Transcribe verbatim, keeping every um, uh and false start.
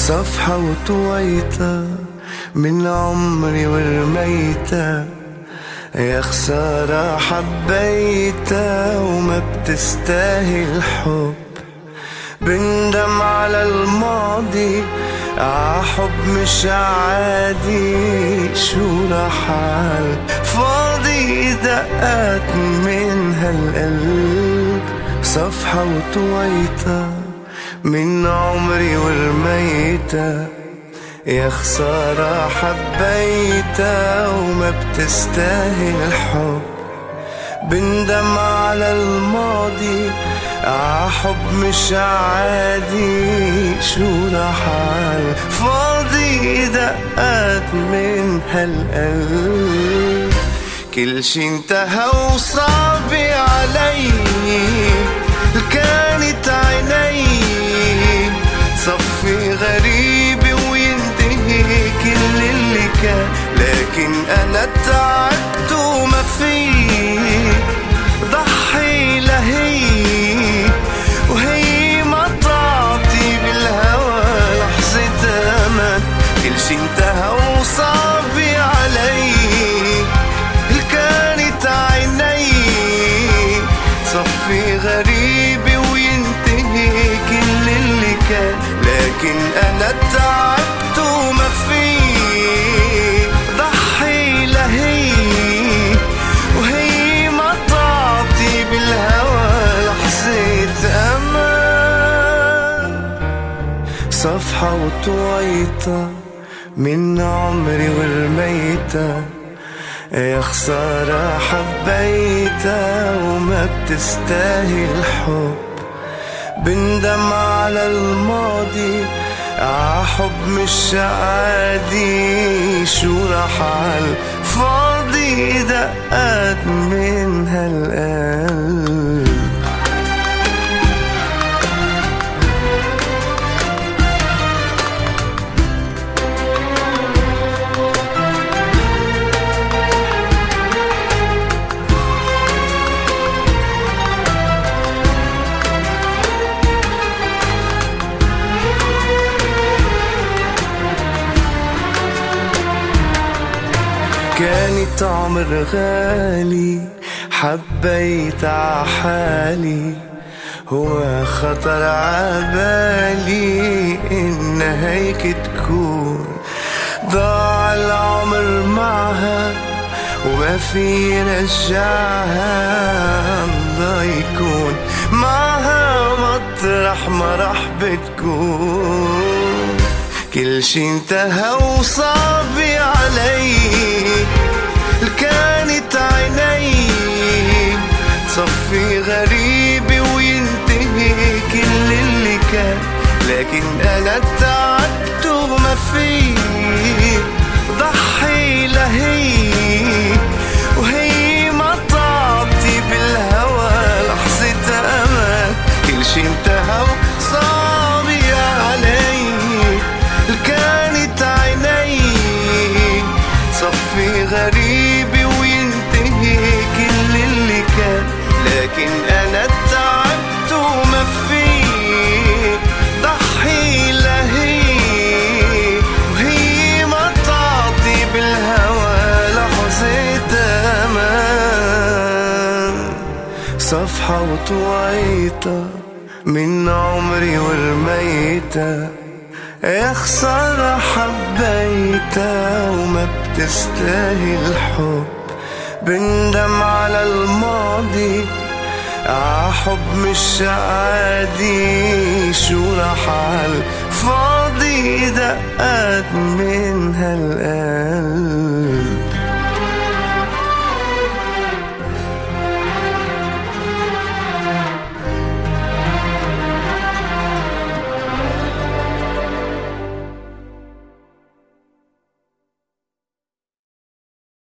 صفحة وطويتها من عمري ورميتها، يا خسارة حبيتها وما بتستاهل حب. بندم على الماضي عحب مش عادي، شو رحال فاضي دقات من هالقلب. صفحة وطويتها من عمري ورميتها، يا خسارة حبيتها وما بتستاهل الحب. بندم على الماضي عحب مش عادي، شو رحال فاضي دقات من هالقلب. كل شي انتهى وصعب علي، كانت عيني صفي غريب وينتهي كل اللي كان، لكن انا تعبت وما في ضحي لهي، وهي ما تعطي بالهوى لحظة أمان. كل شي انتهى وصعب علي، كانت عيني صفي غريب وينتهي كل اللي كان، لكن أنا تعبت وما في ضحي لهي، وهي ما تعطي بالهوى لحظة أمان. صفحة وطويتها من عمري ورميتها، يا خسارة حبيتها وما بتستاهل حب. بندم على الماضي عحب مش عادي، شو رحال فاضي دقات من هالقلب. كانت عمر غالي حبيت عحالي، هو خطر عبالي إن هيك تكون. ضاع العمر معها وما في رجعها، الله يكون معها مطرح ما رح بتكون. كل شي انتهى وصعب علي، كانت عيني صفي غريب وينتهي كل اللي كان، لكن أنا تعبت وما في ضحي لهي، وهي ما تعطي بالهوى لحظة أمان. كل شي انتهى وصعب علي، كانت عيني صفي غريب وينتهي كل اللي كان، لكن أنا تعبت وما في ضحي لهي، وهي ما تعطي بالهوى لحظة أمان. صفحة وطويتها من عمري ورميتها، يا خسارة حبيتها وما بتستاهل حب. بندم على الماضي عحب مش عادي، شو رحال فاضي دقات من هالقلب.